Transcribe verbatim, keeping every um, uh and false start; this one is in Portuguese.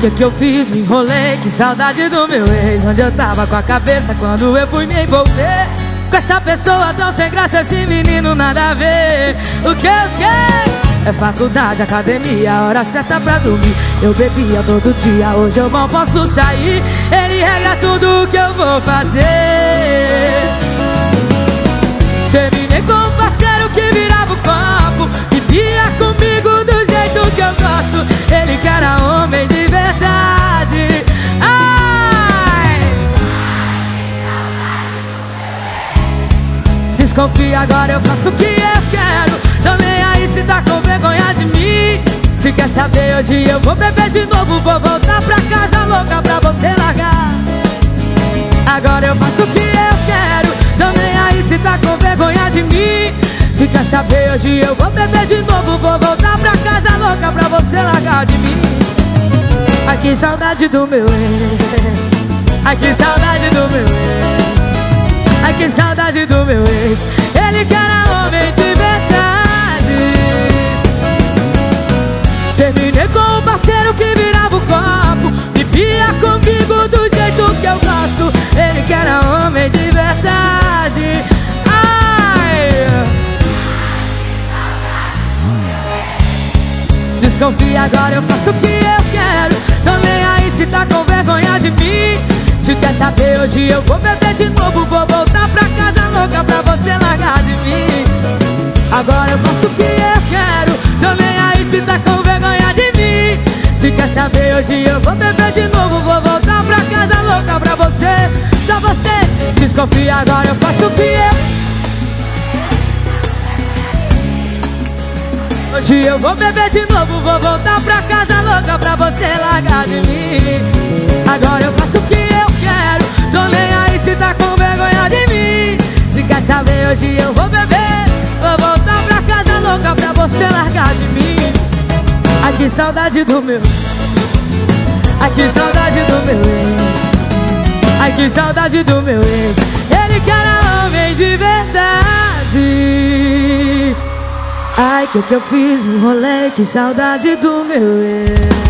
que que eu fiz? Me enrolei, que saudade do meu ex. Onde eu tava com a cabeça quando eu fui me envolver com essa pessoa tão sem graça, esse menino nada a ver. O que, o que? É faculdade, academia, hora certa pra dormir. Eu bebia todo dia, hoje eu não posso sair. Ele regra tudo o que eu vou fazer. Terminei com um parceiro que virava o copo, vivia comigo do jeito que eu gosto. Ele que era homem de verdade. Ai! Desconfia, agora eu faço o que eu quero. Tô nem aí se tá com vergonha de mim. Se quer saber, hoje eu vou beber de novo. Vou voltar pra casa louca pra você largar. Agora eu faço o que eu quero. Tô nem aí se tá com vergonha de mim. Se quer saber, hoje eu vou beber de novo. Vou voltar pra casa louca pra você largar de mim. Ai, que saudade do meu ex. Ai, que saudade do meu ex. Ai, que saudade do meu ex. Ele que era homem de verdade. Terminei com um parceiro que virava o copo, vivia comigo do jeito que eu gosto. Ele que era homem de verdade. Ai! Desconfia, agora eu faço o que eu quero. Tô nem aí se tá com vergonha de mim. Se quer saber, hoje eu vou beber de novo. Vou voltar pra casa louca pra você largar de mim. Agora eu faço o que eu quero. Tô nem aí se tá com vergonha de mim. Se quer saber, hoje eu vou beber de novo. Vou voltar pra casa louca pra você. Só vocês. Desconfia, agora eu faço o que eu. Hoje eu vou beber de novo, vou voltar pra casa louca pra você largar de mim. Agora eu faço o que eu quero. Tô nem aí se tá com vergonha de mim. Se quer saber, hoje eu vou beber. Vou voltar pra casa louca pra você largar de mim. Ai, que saudade do meu. Ai, que saudade do meu ex. Ai, que saudade do meu ex. Ele que era homem de verdade. Ai, que que eu fiz? Me enrolei, que saudade do meu ex.